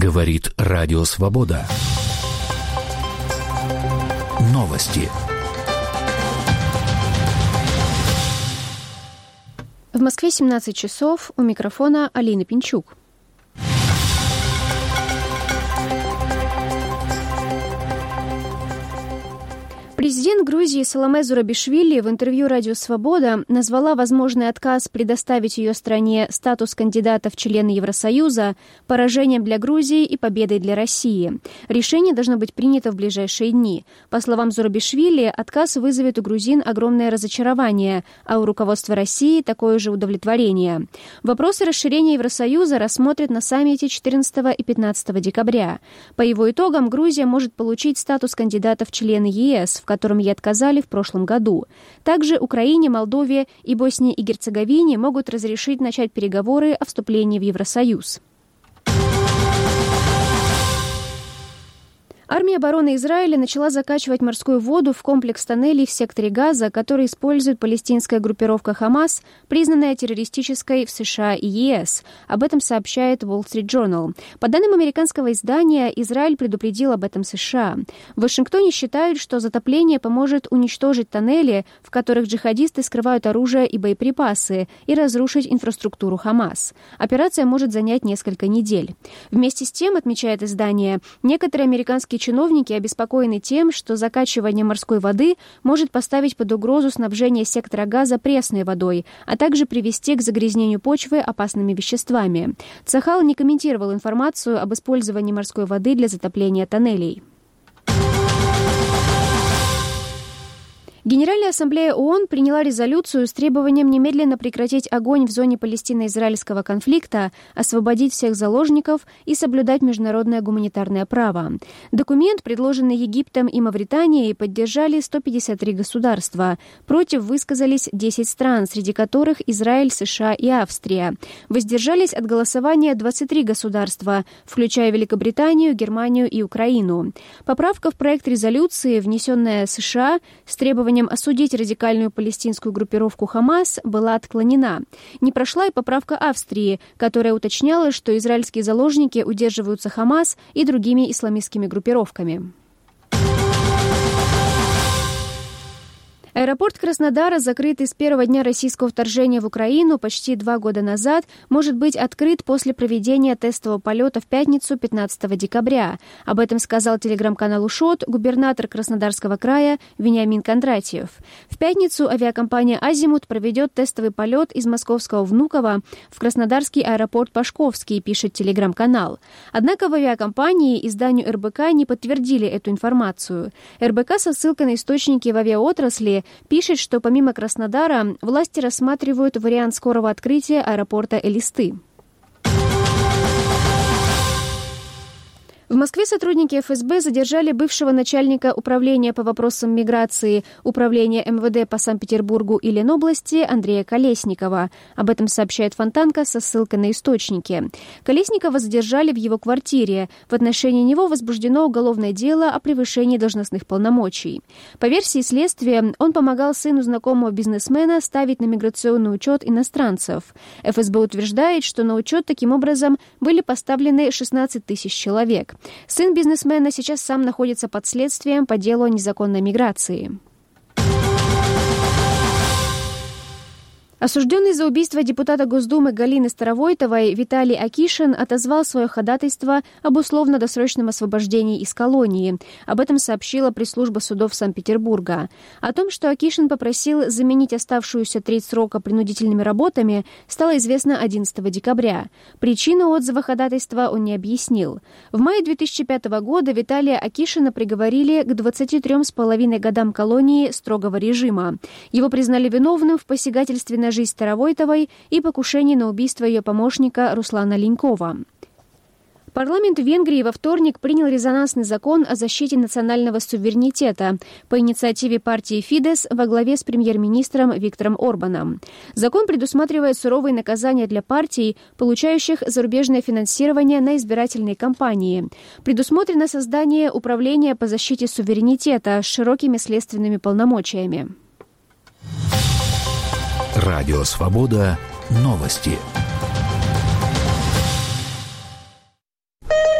Говорит Радио Свобода. Новости. В Москве 17 часов. У микрофона Алина Пинчук. Президент Грузии Саломе Зурабишвили в интервью «Радио Свобода» назвала возможный отказ предоставить ее стране статус кандидата в члены Евросоюза поражением для Грузии и победой для России. Решение должно быть принято в ближайшие дни. По словам Зурабишвили, отказ вызовет у грузин огромное разочарование, а у руководства России такое же удовлетворение. Вопросы расширения Евросоюза рассмотрят на саммите 14 и 15 декабря. По его итогам Грузия может получить статус кандидата в члены ЕС, в котором ей отказали в прошлом году. Также Украине, Молдове и Боснии и Герцеговине могут разрешить начать переговоры о вступлении в Евросоюз. Армия обороны Израиля начала закачивать морскую воду в комплекс тоннелей в секторе Газа, который использует палестинская группировка «Хамас», признанная террористической в США и ЕС. Об этом сообщает Wall Street Journal. По данным американского издания, Израиль предупредил об этом США. В Вашингтоне считают, что затопление поможет уничтожить тоннели, в которых джихадисты скрывают оружие и боеприпасы, и разрушить инфраструктуру «Хамас». Операция может занять несколько недель. Вместе с тем, отмечает издание, некоторые американские чиновники обеспокоены тем, что закачивание морской воды может поставить под угрозу снабжение сектора Газа пресной водой, а также привести к загрязнению почвы опасными веществами. Цахал не комментировал информацию об использовании морской воды для затопления тоннелей. Генеральная ассамблея ООН приняла резолюцию с требованием немедленно прекратить огонь в зоне палестино-израильского конфликта, освободить всех заложников и соблюдать международное гуманитарное право. Документ, предложенный Египтом и Мавританией, поддержали 153 государства. Против высказались 10 стран, среди которых Израиль, США и Австрия. Воздержались от голосования 23 государства, включая Великобританию, Германию и Украину. Поправка в проект резолюции, внесенная США с требованием осудить радикальную палестинскую группировку «Хамас», была отклонена. Не прошла и поправка Австрии, которая уточняла, что израильские заложники удерживаются «Хамас» и другими исламистскими группировками. Аэропорт Краснодара, закрытый с первого дня российского вторжения в Украину почти 2 года назад, может быть открыт после проведения тестового полета в пятницу 15 декабря. Об этом сказал телеграм-каналу ШОТ губернатор Краснодарского края Вениамин Кондратьев. В пятницу авиакомпания «Азимут» проведет тестовый полет из московского Внуково в краснодарский аэропорт Пашковский, пишет телеграм-канал. Однако в авиакомпании изданию РБК не подтвердили эту информацию. РБК со ссылкой на источники в авиаотрасли пишет, что помимо Краснодара власти рассматривают вариант скорого открытия аэропорта Элисты. В Москве сотрудники ФСБ задержали бывшего начальника управления по вопросам миграции Управления МВД по Санкт-Петербургу и Ленобласти Андрея Колесникова. Об этом сообщает Фонтанка со ссылкой на источники. Колесникова задержали в его квартире. В отношении него возбуждено уголовное дело о превышении должностных полномочий. По версии следствия, он помогал сыну знакомого бизнесмена ставить на миграционный учет иностранцев. ФСБ утверждает, что на учет таким образом были поставлены 16 тысяч человек. Сын бизнесмена сейчас сам находится под следствием по делу о незаконной миграции. Осужденный за убийство депутата Госдумы Галины Старовойтовой Виталий Акишин отозвал свое ходатайство об условно-досрочном освобождении из колонии. Об этом сообщила пресс-служба судов Санкт-Петербурга. О том, что Акишин попросил заменить оставшуюся треть срока принудительными работами, стало известно 11 декабря. Причину отзыва ходатайства он не объяснил. В мае 2005 года Виталия Акишина приговорили к 23,5 годам колонии строгого режима. Его признали виновным в посягательстве на жизнь Старовойтовой и покушении на убийство ее помощника Руслана Ленькова. Парламент Венгрии во вторник принял резонансный закон о защите национального суверенитета по инициативе партии Фидес во главе с премьер-министром Виктором Орбаном. Закон предусматривает суровые наказания для партий, получающих зарубежное финансирование на избирательные кампании. Предусмотрено создание управления по защите суверенитета с широкими следственными полномочиями. Радио Свобода. Новости.